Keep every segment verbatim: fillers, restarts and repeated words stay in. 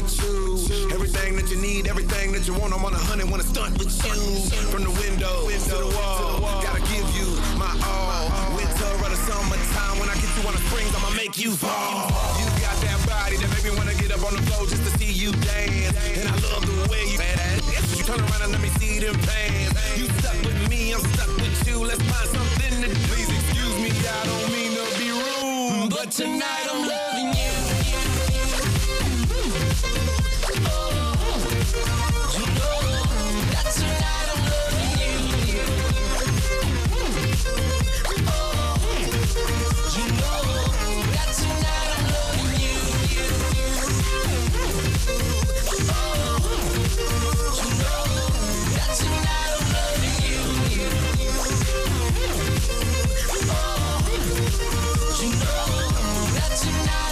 with you. Everything that you need, everything that you want, I'm on a hundred, wanna stunt with you. From the window to the wall, gotta give you my all. Winter or the summertime, when I get you on the springs, I'ma make you fall. You got that body that make me wanna get up on the floor just to see you dance. And I love the way you badass. You turn around and let me see them pants. You stuck with me, I'm stuck with you. Let's find something to do. Please excuse me, I don't mean to be rude, but tonight I'm loving you. Tonight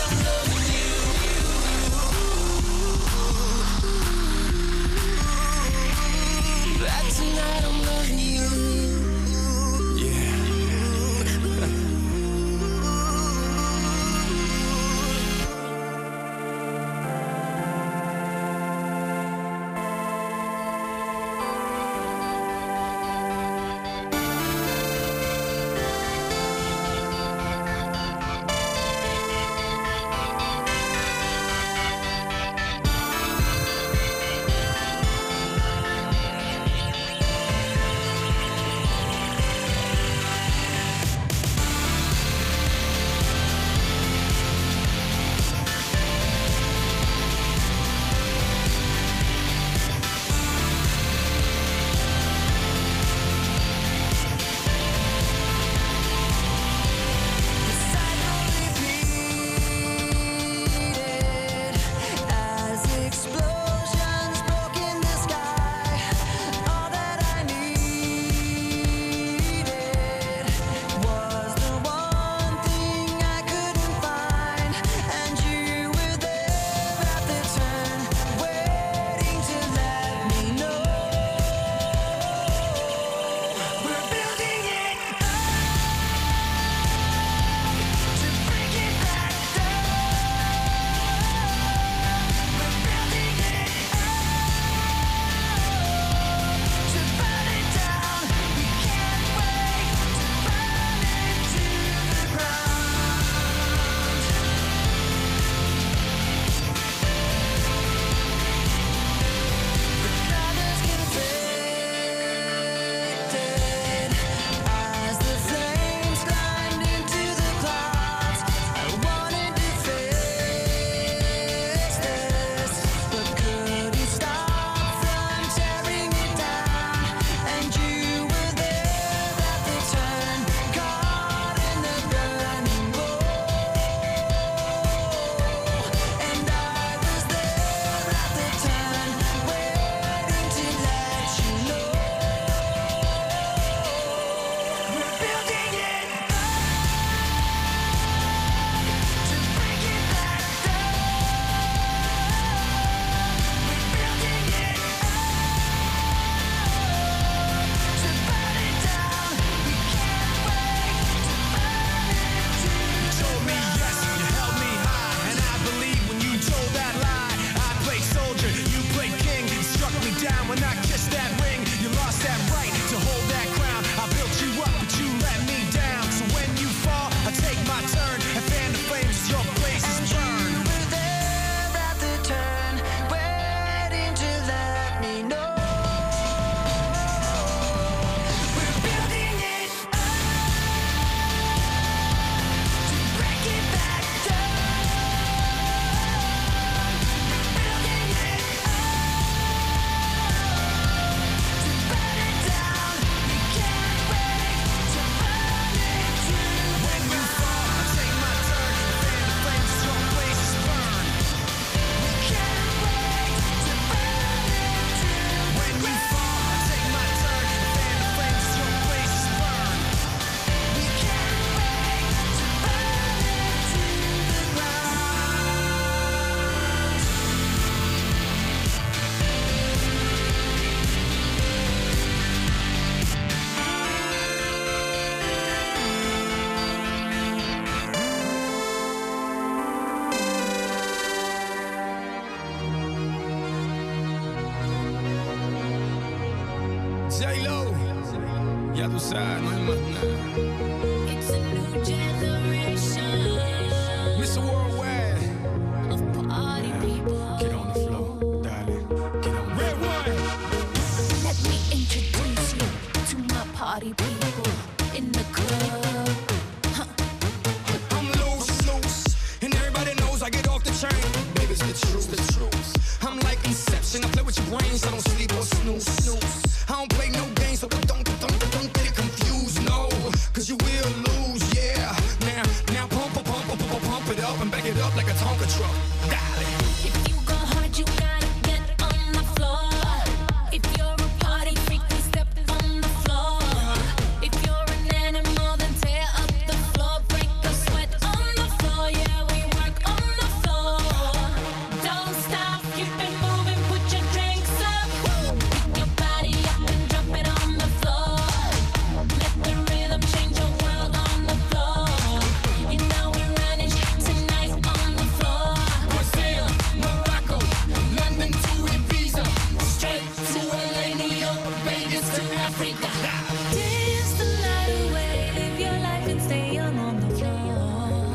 J-Lo, ya tú sabes, no hay más nada. It's a new generation. mister Worldwide. Of party people. Get on the floor, darling. Get on the Red one. Let me introduce you to my party people in the club. Huh. I'm loose, loose, and everybody knows I get off the chain. Baby, it's the truth, the truth. I'm like Inception, I play with your brains, I don't sleep or snooze, snooze. I don't play no games, so don't, don't, don't, don't get it confused, no. Cause you will lose, yeah. Now, now pump, pump, pump, pump, pump, pump it up and back it up like a Tonka truck. Darling. If you go hard, you gotta get on the floor. If you're a party freak, then step on the floor. If you're an animal, then tear up the floor. Break the sweat on the floor, yeah, we work on the floor. Don't stop, keep it moving, put your drinks up. Pick your body up and drop it on the floor. Let the rhythm change your world on the floor. You know we're running tonight on the floor. Brazil, Morocco, London to Ibiza. Straight to L A, New York, Vegas to Africa. Dance the night away, live your life and stay young on the floor.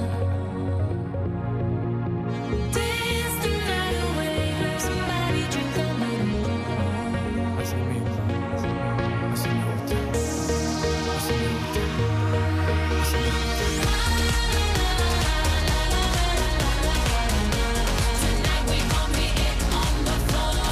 Dance the night away, grab somebody, drink a little. Así mismo, así me gusta, así me gusta, así me gusta. Tonight we gon' be it on the floor.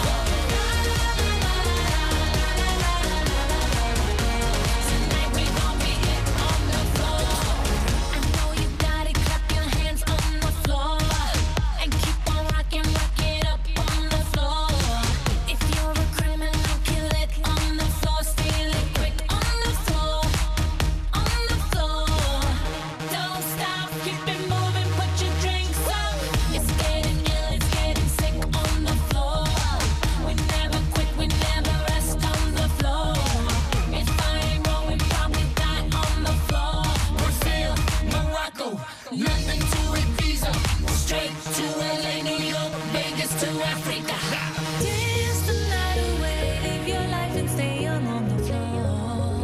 Tonight we gon' be it on the floor. I know you got it, clap your hands on the floor. And keep on rocking, rock it up on the floor. If you're a criminal, kill it on the floor. Steal it quick on the floor. On the floor. Don't stop, keep it moving, put your drinks up. It's getting ill, it's getting sick on the floor. We never quit, we never rest on the floor. If I ain't rolling, probably die on the floor. Brazil, Morocco, London to Ibiza. Straight to L A, New York, Vegas to Africa. Dance the night away, live your life and stay young on the floor.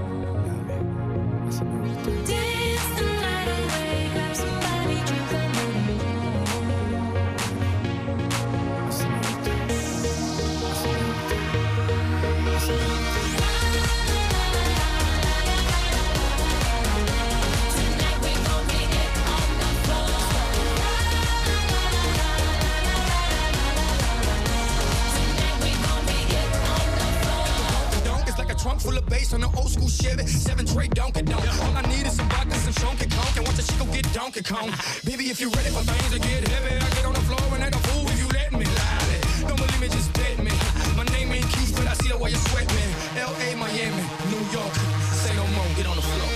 Así me gusta. Dance the night away, grab somebody, drink a little. Así me gusta, así me gusta, así me gusta. Tonight we gon' be it on the floor. Tonight we gon' be it on the floor. Donk is like a trunk full of bass on an old school Chevy. Seven tray Donkey Donk. All I need is some vodka, some Chunky Conk, and watch the chico get Donkey Kong. Baby, if you're ready for things to get heavy, I get on the floor and act a fool if you let me. Lie. Don't believe me, just bet me. My name ain't Keith, but I see the way you sweat me. L A, Miami, New York. Say no more, get on the floor.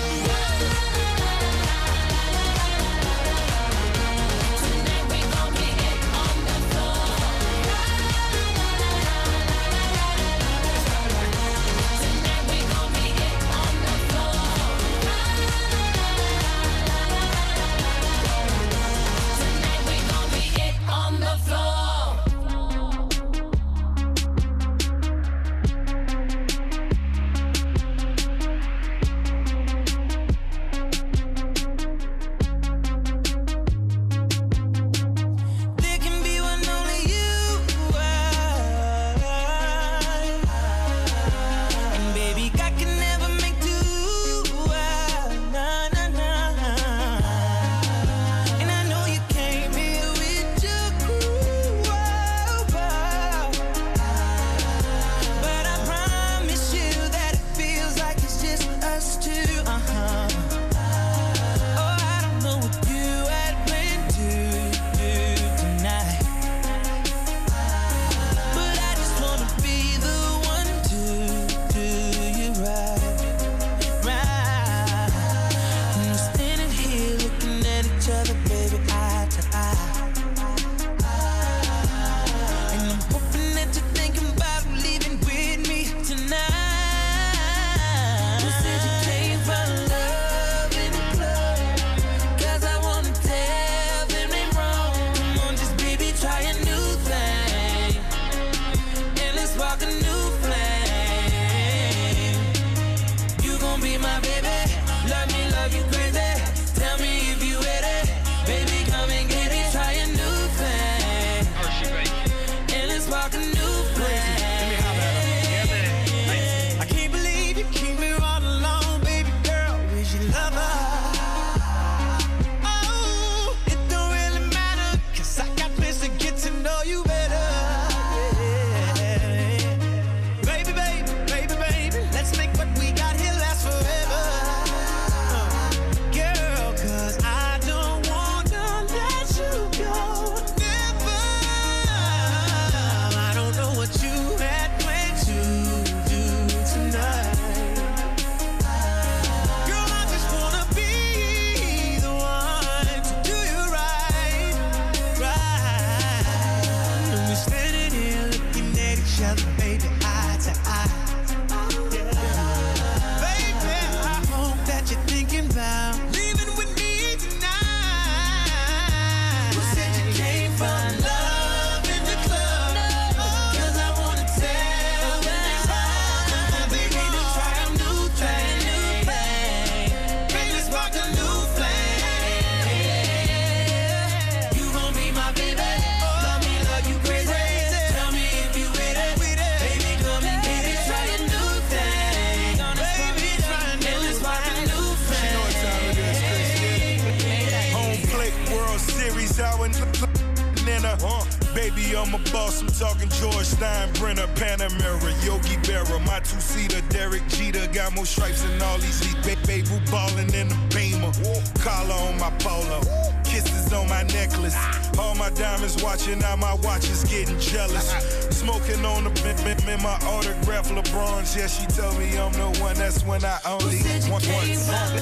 Tonight we gon' be it on the floor. Tonight we gon' be it on the floor. Tonight we gon' be it on the floor. Baby, I'm a boss, I'm talking George Steinbrenner, Panamera, Yogi Berra, my two-seater, Derek Jeter, got more stripes than all these leagues. Baby, Ruth ballin' in the Beamer, collar on my polo, kisses on my necklace, all my diamonds watching, now my watch is getting jealous. Smoking on the bim bim in my autograph LeBrons, yeah, she told me I'm the one, that's when I only want one.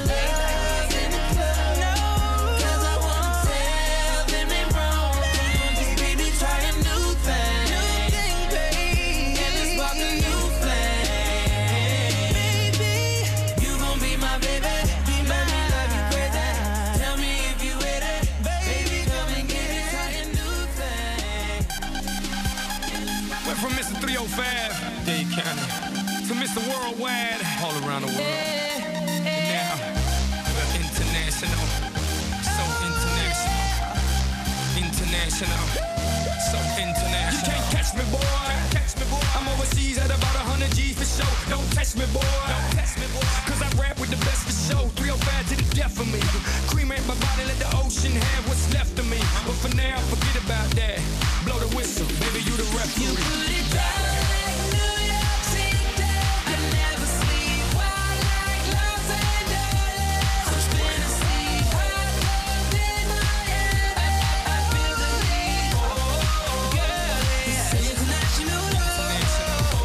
From Mister three oh five, Dade County, to Mister Worldwide, all around the world. And now, we're international, so international, international, so international. You can't catch me, boy. Catch me, boy. I'm overseas at about one hundred G's for show. Don't test me, boy. Don't test me, boy. Cause I rap with the best for show. three oh five to the death of me. Cremate my body, let the ocean have what's left of me. But for now, forget about that. Blow the whistle, baby, you the referee. You put it down like New York City. I never sleep. Wild like Los Angeles. I'm spinning sleep. Hot love in Miami. I feel the need. Oh, girl, it's international love.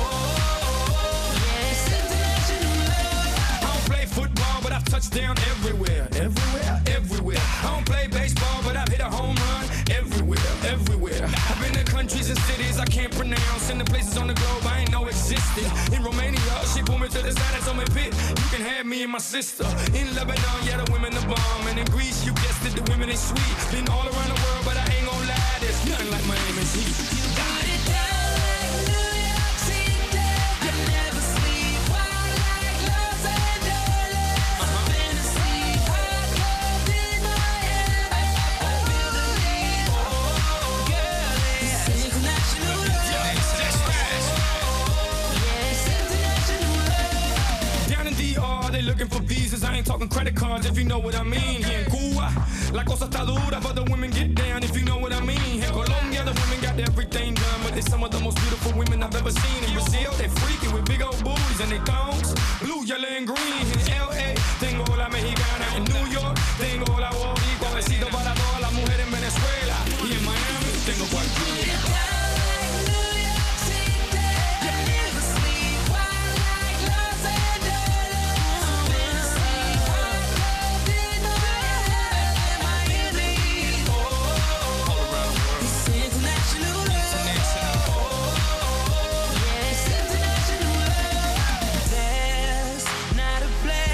Yeah, it's international love. I don't play football, but I've touched down everywhere. Everywhere, everywhere. I don't play baseball, but I've hit a home run everywhere, everywhere. I've been to countries and cities I can't pronounce, and the places on the globe I ain't know existed. In Romania, she pulled me to the side and told me, Pit, you can have me and my sister. In Lebanon, yeah, the women are bomb. And in Greece, you guessed it, the women ain't sweet. Been all around the world, but I ain't gon' lie, there's nothing like Miami's heat. You got it down like New York City. I never sleep. Wild like Los Angeles. I'm been asleep. Hot love in Miami. I feel the need. Oh, girl, it's international love. That's right. Yeah, it's international love. Down in D R, they looking for visas. I ain't talking credit cards, if you know what I mean. Here in Cuba, la cosa está dura, but the women get down, if you know what I mean. In Colombia, the women got everything done, but they some of the most beautiful women I've ever seen. In Brazil, they freaky with big old booties and they thongs, blue, yellow, and green. In L A, tengo la mexicana. In New York, tengo la boricua. Besito para todas las mujeres en Venezuela. Y en Miami, tengo cualquiera. Not a place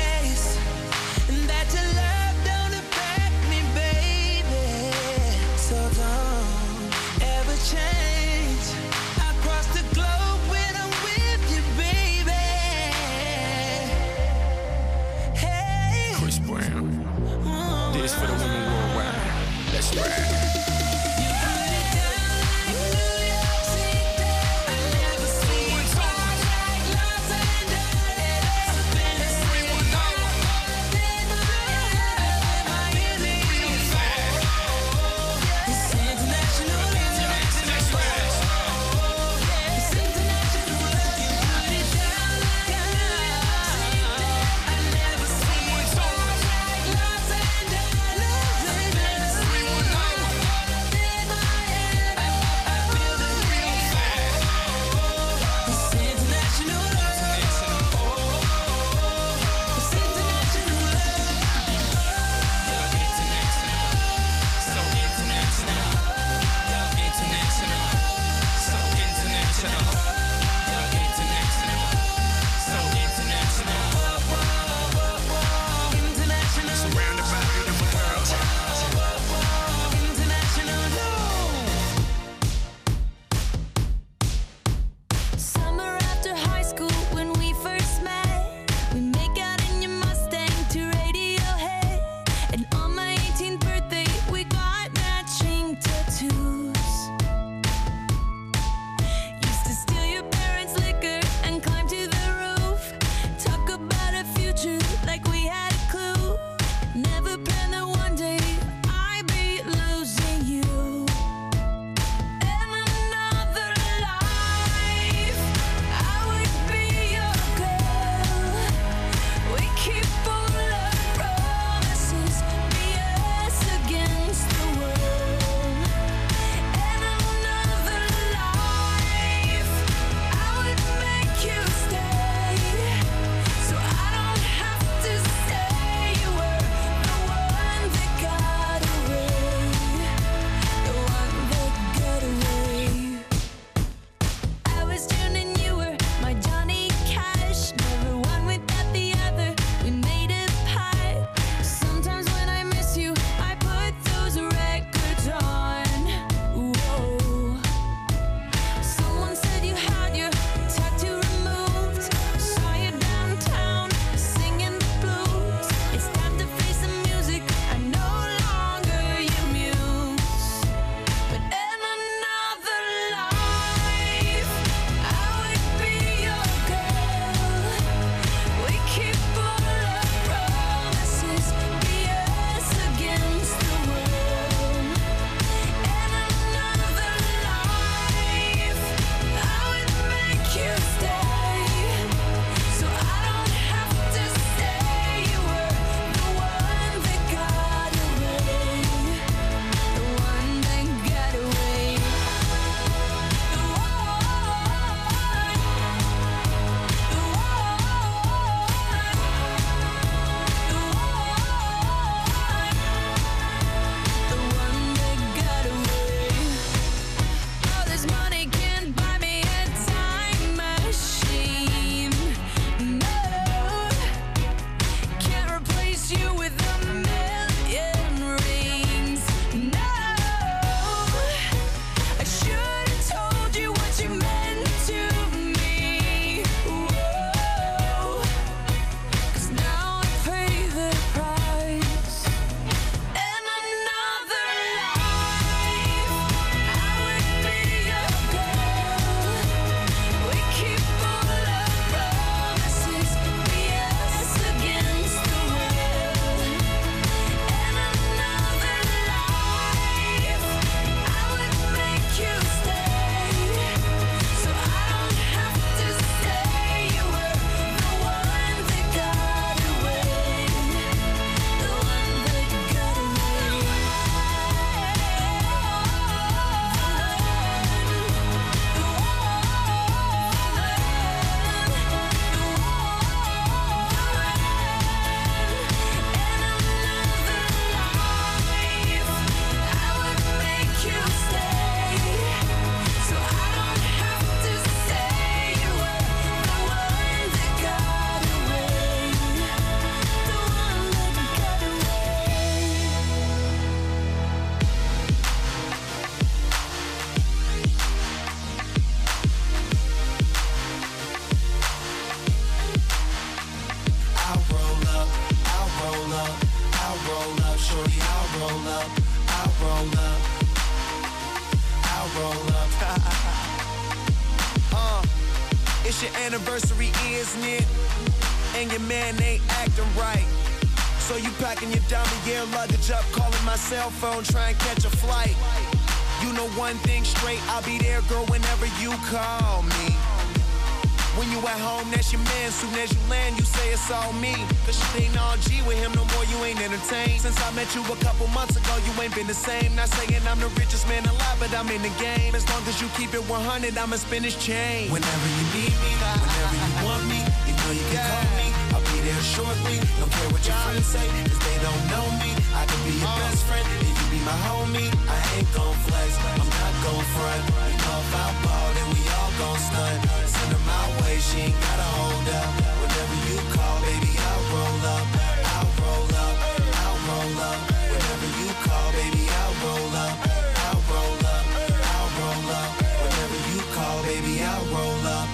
It's your anniversary, isn't it? And your man ain't acting right. So you packing your diamond gear luggage up, calling my cell phone, trying to catch a flight. You know one thing straight, I'll be there, girl, whenever you call me. When you at home, that's your man. Soon as you land, you say it's all me. Cause shit ain't all G with him no more, you ain't entertained. Since I met you a couple months ago, you ain't been the same. Not saying I'm the richest man alive, but I'm in the game. As long as you keep it one hundred, I'ma spin this chain. Whenever you need me, whenever you want me, you know you can yeah. call me. I'll be there shortly. Don't care what your friends say, cause they don't know me. I could be your uh. best friend, and you be my homie. I ain't gon' flex, I'm not gon' front. You know if I ball, then we all gon' stunt. Send her my way, she ain't gotta hold up. Whenever you call, baby, I'll roll up. I'll roll up, I'll roll up. Whenever you call, baby, I'll roll up. I'll roll up, I'll roll up. Whenever you call, baby, I'll roll up.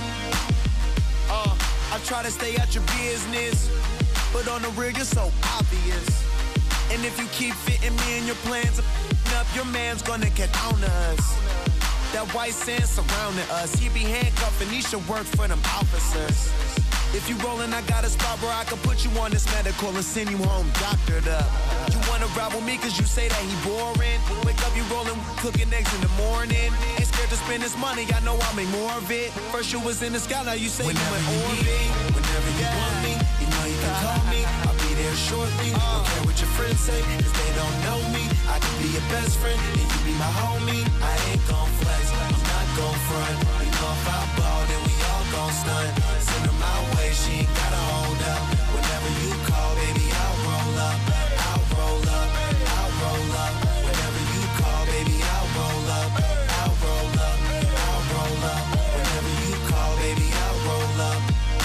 Uh, I try to stay out your business, but on the real, you're so obvious. And if you keep fitting me in your plans, up, your man's gonna get on us. That white sand surrounding us. He be handcuffed and he should work for them officers. If you rollin', I got a spot where I can put you on this medical and send you home doctored up. You wanna ride with me cause you say that he boring. Wake up, you rollin', cooking eggs in the morning. Ain't scared to spend this money, I know I'll make more of it. First you was in the sky, now you say whenever you in orbit. Whenever you yeah. want me, you know you can call me. I'll be there shortly. Uh. Don't care what your friends say, cause they don't know me. I can be your best friend, and you be my homie. I ain't gon' flex, I'm not gon' front. You know if I ball, then we all gon' stunt. Send her my way, she ain't gotta hold up. Whenever you call, baby, I'll roll up. I'll roll up, I'll roll up. Whenever you call, baby, I'll roll up. I'll roll up, I'll roll up. Whenever you call, baby, I'll roll up.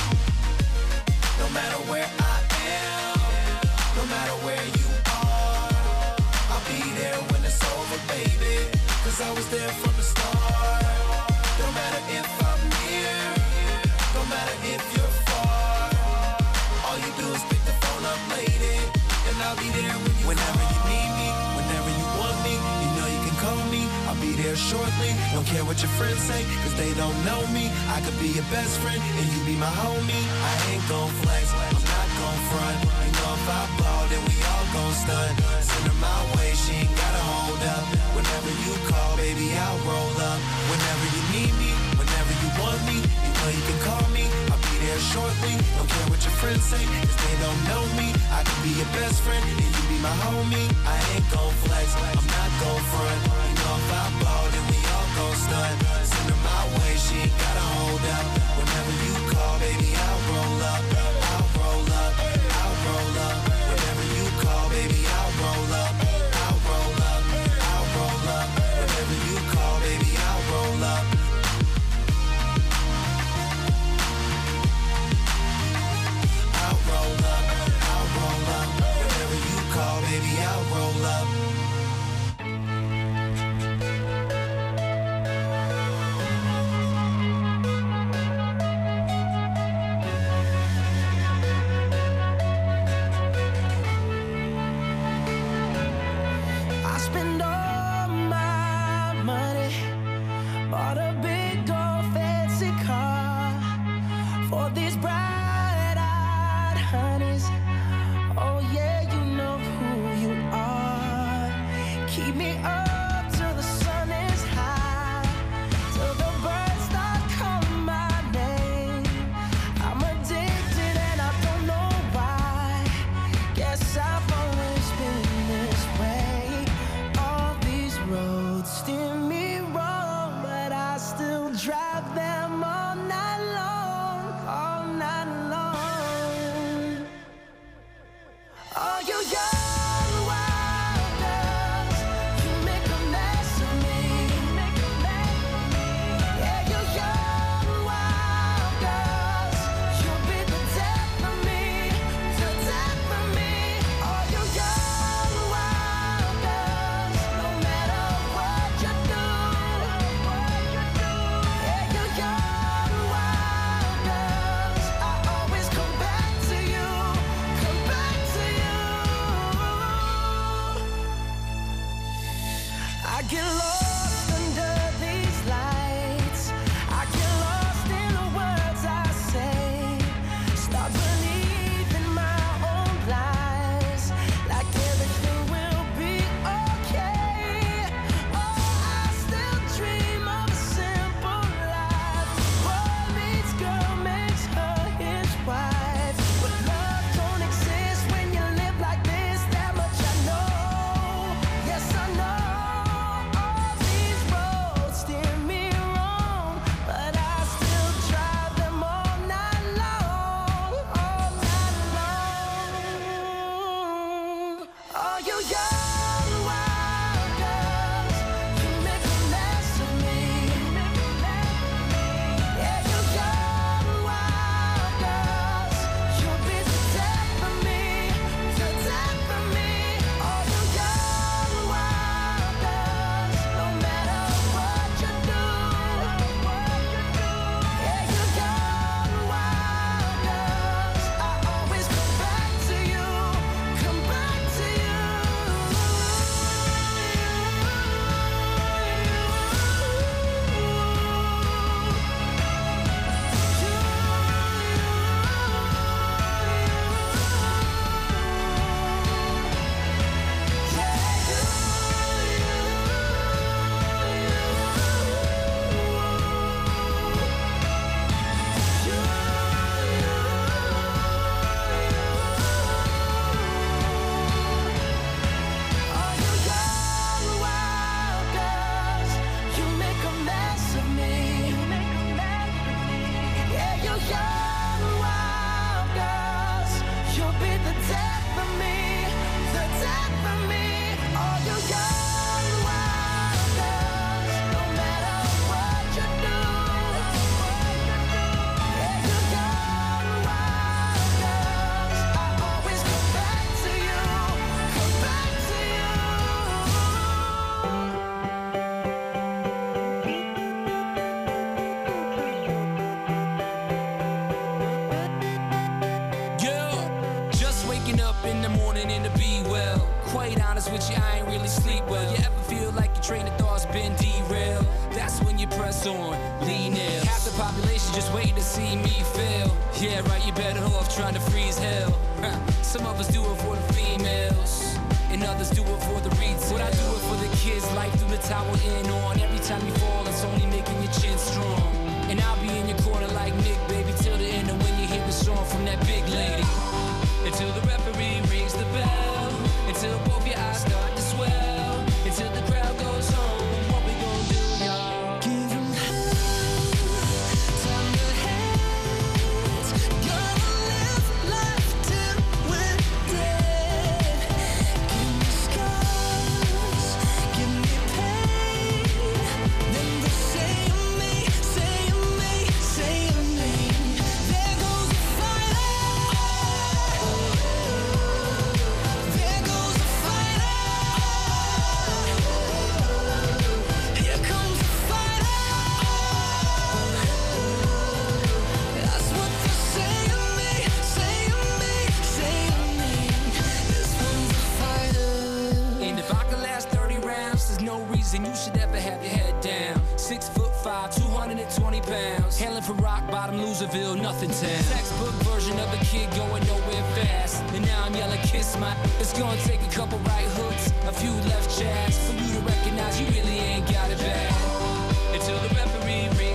No matter where I am, no matter where you are, I'll be there when it's over, baby. Cause I was there from the start. No matter if I'm near, no matter if you're far, all you do is pick the phone up, lady, and I'll be there when you whenever call. You need me, whenever you want me, you know you can call me. I'll be there shortly. Don't care what your friends say, cause they don't know me. I could be your best friend, and you be my homie. I ain't gon' flex, I'm not gon' front. You know if I ball, then we all gon' stunt. Send her my way, she ain't gotta hold up. Whenever you call, baby, I'll roll up. Whenever you need me, whenever you want me, you know you can call me. I'll be there shortly. Don't care what your friends say, cause they don't know me. I can be your best friend, and you be my homie. I ain't gon' flex, I'm not gon' front. You know if I ball, then we all gon' stunt. Send her my way, she ain't gotta hold up. Whenever you call, baby, I'll roll up. I'll roll up, I'll roll up. Whenever you call, baby, I'll roll up. I'll roll up, I'll roll up. Whenever you call, baby, I'll roll up. I'll roll up, I'll roll up. Whenever you call, baby, I'll roll up. I spend all my money, bought a big old fancy car for these bright-eyed honeys. Oh yeah, you know who you are. Keep me up till the sun is high, till the birds start calling my name. I'm addicted and I don't know why. Guess I've always been this way. All these roads steer me wrong, but I still drive them all night long, all night long. Oh, Start believing my own lies, like everything will be okay. Oh, I still dream of a simple life. Boy meets girl makes her his wife. But love don't exist when you live like this. That much I know. Yes, I know. All these roads steer me wrong, but I still drive them all night long, all night long. All you young wild girls, you make a mess of me. Yeah, you young wild girls, you'll be the death of me, the death of me. All you young wild girls, no matter what you do. Yeah, you young wild girls, I always come back to you, come back to you. All you young wild girls, you make a mess of me. Yeah, you young wild girls, you'll be the death of me, the death of me. All you young wild girls, no matter what you do. Yeah, you young wild girls, I always come back to you, come back to you. Yeah, just waking up in the morning and to be well. Quite honest with you, I ain't really sleep well. You ever feel like your train of thought's been derailed? That's when you press on, lean in. Half the population just waiting to see me fail. Yeah, right, you better off trying to freeze hell. Huh. Some of us do it for the females, and others do it for the retail. But I do it for the kids, life through the tower in on. Every time you fall, it's only making your chin strong. And I'll be in your corner like Nick, baby, till the end of when you hear the song from that big lady. Until the referee rings the bell, until both your eyes start to swell, until the crowd goes home. What we gonna do, y'all? Give 'em hell, time to hate. Gonna live life till we're dead. Give me scars, give me pain. Then they say of me, say of me, say of me. There goes a fighter. There goes a fighter. Here comes a fighter. That's what they say of me, say of me, say of me. This one's a fighter. And if I could last thirty rounds, there's no reason you should ever have your head down. Six foot five, two hundred twenty pounds. Hailing from rock bottom, Loserville, nothing town. Textbook version of a kid going nowhere fast. And now I'm yelling, kiss my. It's gonna take a couple right hooks, a few left jabs, for you to recognize you really ain't got it bad. Until the referee rings